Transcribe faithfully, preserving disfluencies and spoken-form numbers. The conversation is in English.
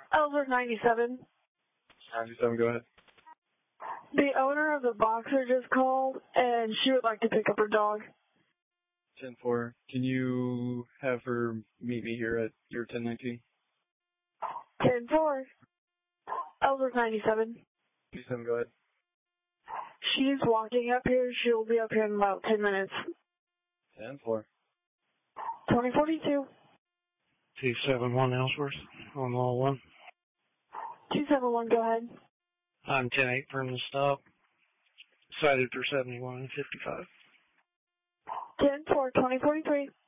Ellsworth ninety-seven. ninety-seven, go ahead. The owner of the boxer just called, and she would like to pick up her dog. ten four, can you have her meet me here at your ten nineteen? ten four. Ellsworth ninety-seven. ninety-seven, go ahead. She's walking up here. She will be up here in about ten minutes. ten four. twenty forty-two. two seven one Ellsworth on wall one. two seven one, go ahead. I'm ten eight from the stop. Cited for seventy-one fifty-five. ten four, twenty forty-three.